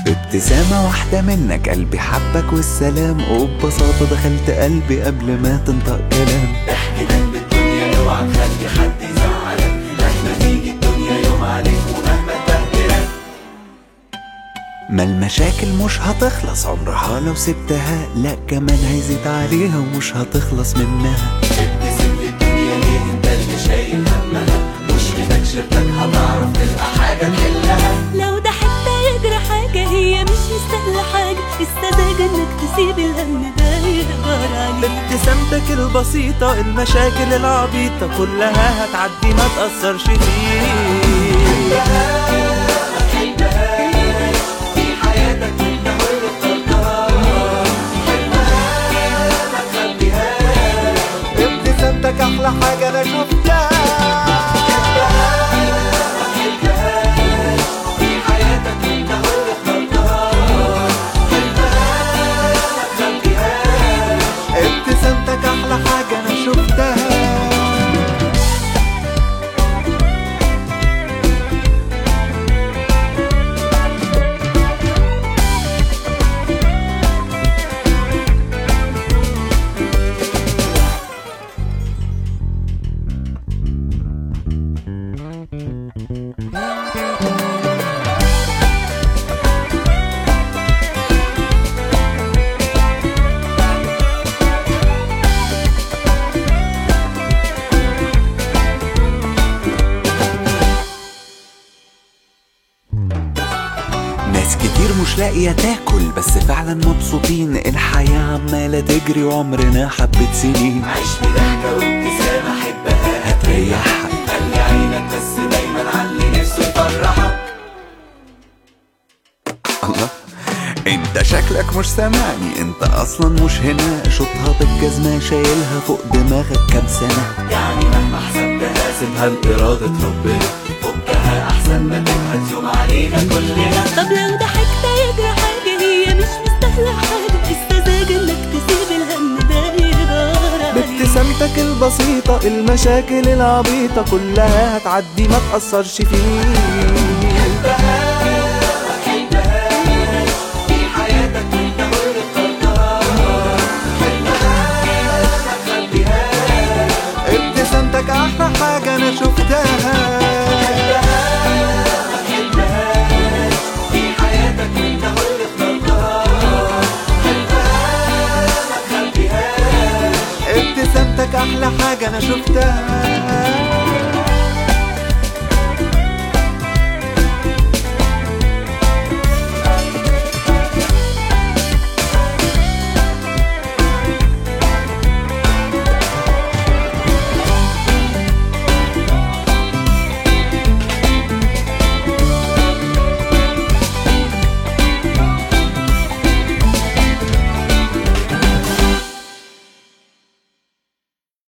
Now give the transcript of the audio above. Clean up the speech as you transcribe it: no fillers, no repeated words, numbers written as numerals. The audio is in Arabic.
ابتسامة واحدة منك قلبي حبك والسلام، وببساطة دخلت قلبي قبل ما تنطق كلام. ضحكتك بالدنيا اوعى تخلي حد يزعلك، مهما تيجي الدنيا يوم عليك ومهما تبهدلك. ما المشاكل مش هتخلص عمرها لو سبتها، لا كمان هيزيد عليها ومش هتخلص منها. ابتسم للدنيا ليه انت اللي شايل همها، مشكلتك شرتك هتعرف تلقى حاجة تحلها. لو ده حتى يجرى حاجة هي مش مستاهلة حاجة، السذاجة انك تسيب الهم ده يكبر عليك. ابتسامتك البسيطة المشاكل العبيطة كلها هتعدي ما تأثرش فيك. ابتسامتك أحلى حاجة أنا شفتها. ابتسامتك أحلى حاجة أنا شفتها. ناس كتير مش لاقية تاكل بس فعلا مبسوطين، الحياة عمالة تجري وعمرنا حبة سنين. عيش بضحكة وابتسامة حبها هتريحك، خلي عينك بس دايما علي نفسه يفرحك. الله انت شكلك مش سامعني، انت اصلا مش هنا. شوطها بالجزمة شايلها فوق دماغك كام سنة. يعني مهما حسبتها سيبها بإرادة ربنا، فكها أحسن ما تبهت يوم علينا كلنا. طب لو ضحكت يجرى حاجة هي مش مستاهلة حاجة، السذاجة انك تسيب الهم ده يدار عليك. بابتسامتك البسيطة المشاكل العبيطة كلها هتعدي ما تأثرش فيك. ابتسامتك أحلى حاجة أنا شفتها. ابتسامتك أحلى حاجة أنا شفتها.